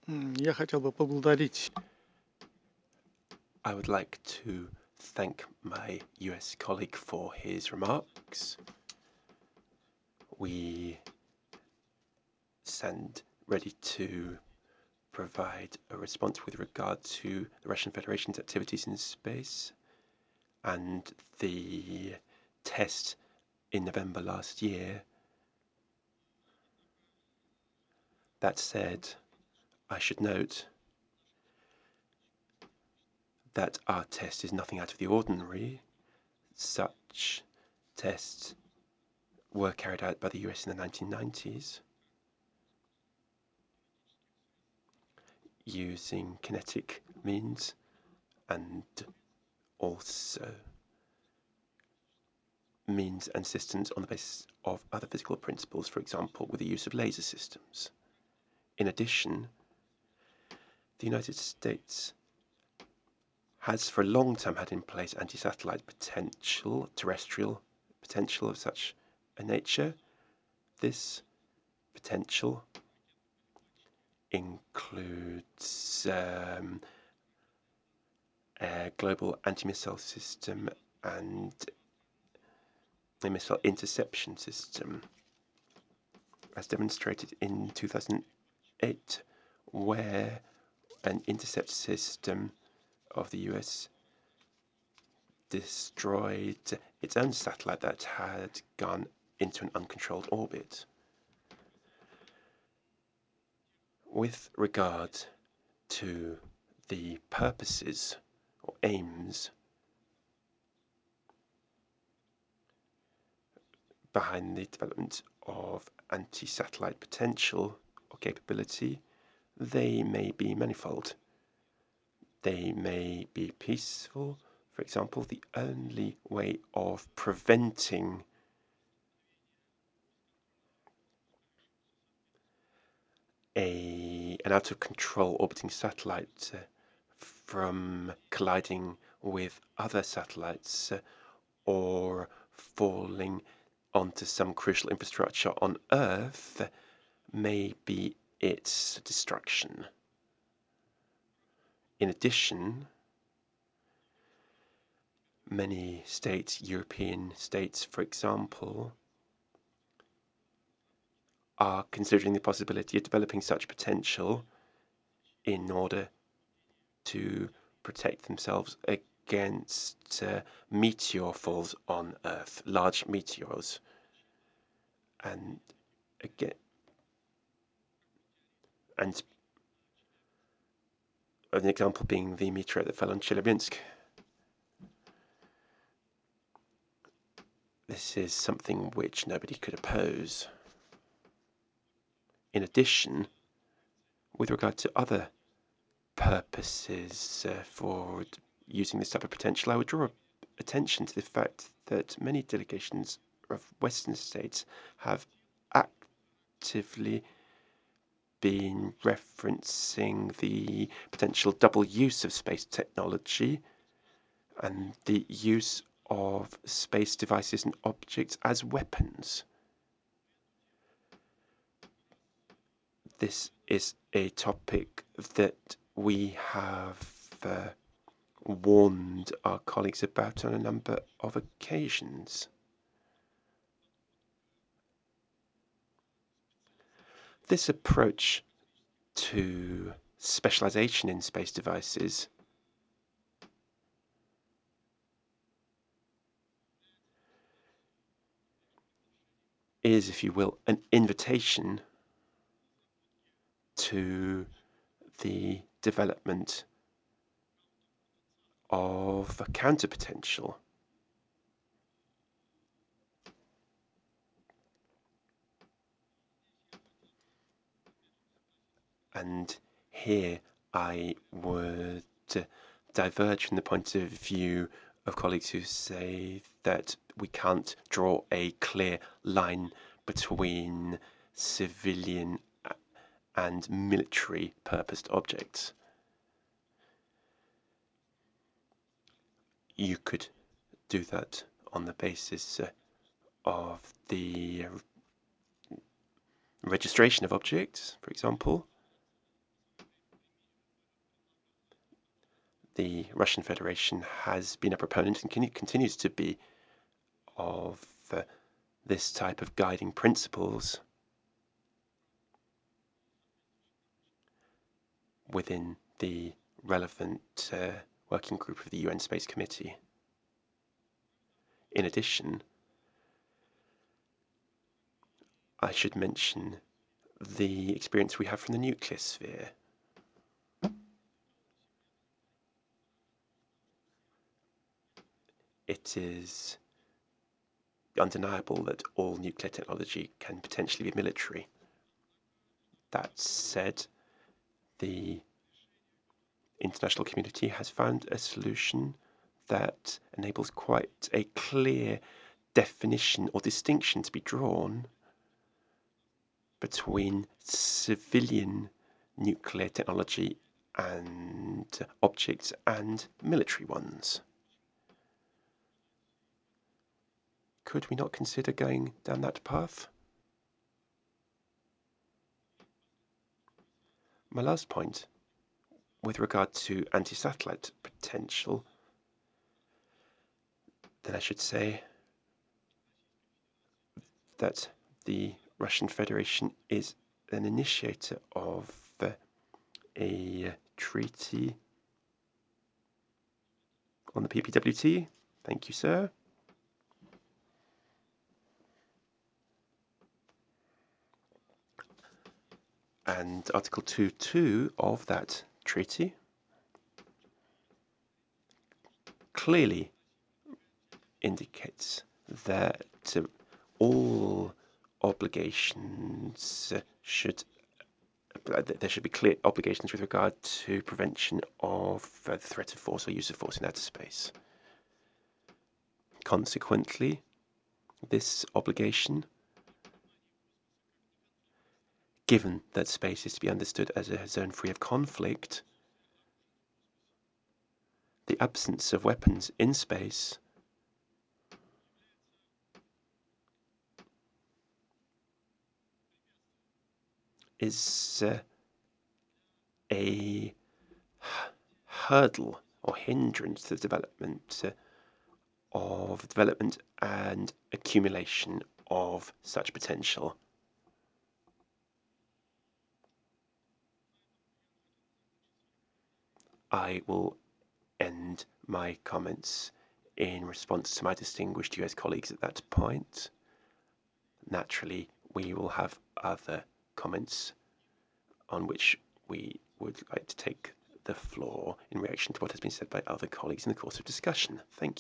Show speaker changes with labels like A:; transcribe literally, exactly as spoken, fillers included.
A: М, Я хотел бы поблагодарить.
B: I would like to thank my U S colleague for his remarks. We stand ready to provide a response with regard to the Russian Federation's activities in space and the test in November last year. That said, I should note that our test is nothing out of the ordinary. Such tests were carried out by the U S in the nineteen nineties using kinetic means and also means and systems on the basis of other physical principles, for example, with the use of laser systems. In addition, the United States has for a long time had in place anti-satellite potential, terrestrial potential of such a nature. This potential includes um, a global anti-missile system and a missile interception system, as demonstrated in two thousand eight, where an intercept system of the U S destroyed its own satellite that had gone into an uncontrolled orbit. With regard to the purposes or aims behind the development of anti-satellite potential or capability, they may be manifold. They may be peaceful. For example, the only way of preventing a an out of control orbiting satellite uh, from colliding with other satellites uh, or falling onto some crucial infrastructure on Earth may be its destruction. In addition, many states, European states for example, are considering the possibility of developing such potential in order to protect themselves against uh, meteor falls on Earth, large meteors. And again, and an example being the meteorite that fell on Chelyabinsk. This is something which nobody could oppose. In addition, with regard to other purposes uh, for using this type of potential, I would draw attention to the fact that many delegations of Western states have actively been referencing the potential double use of space technology and the use of space devices and objects as weapons. This is a topic that we have uh, warned our colleagues about on a number of occasions. This approach to specialization in space devices is, if you will, an invitation to the development of a counter potential. And here I would diverge from the point of view of colleagues who say that we can't draw a clear line between civilian and military purposed objects. You could do that on the basis uh, of the registration of objects, for example, the Russian Federation has been a proponent and continues to be of uh, this type of guiding principles within the relevant uh, working group of the U N Space Committee. In addition, I should mention the experience we have from the nuclear sphere. It is undeniable that all nuclear technology can potentially be military. That said, the international community has found a solution that enables quite a clear definition or distinction to be drawn between civilian nuclear technology and objects and military ones. Could we not consider going down that path? My last point, with regard to anti-satellite potential, then I should say that the Russian Federation is an initiator of a treaty on the P P W T. Thank you, sir. And Article two point two of that treaty clearly indicates that all obligations should there should be clear obligations with regard to prevention of the threat of force or use of force in outer space. Consequently, this obligation, given that space is to be understood as a zone free of conflict, the absence of weapons in space is uh, a hurdle or hindrance to the development uh, of development and accumulation of such potential. I will end my comments in response to my distinguished U S colleagues at that point. Naturally, we will have other comments on which we would like to take the floor in reaction to what has been said by other colleagues in the course of discussion. Thank you.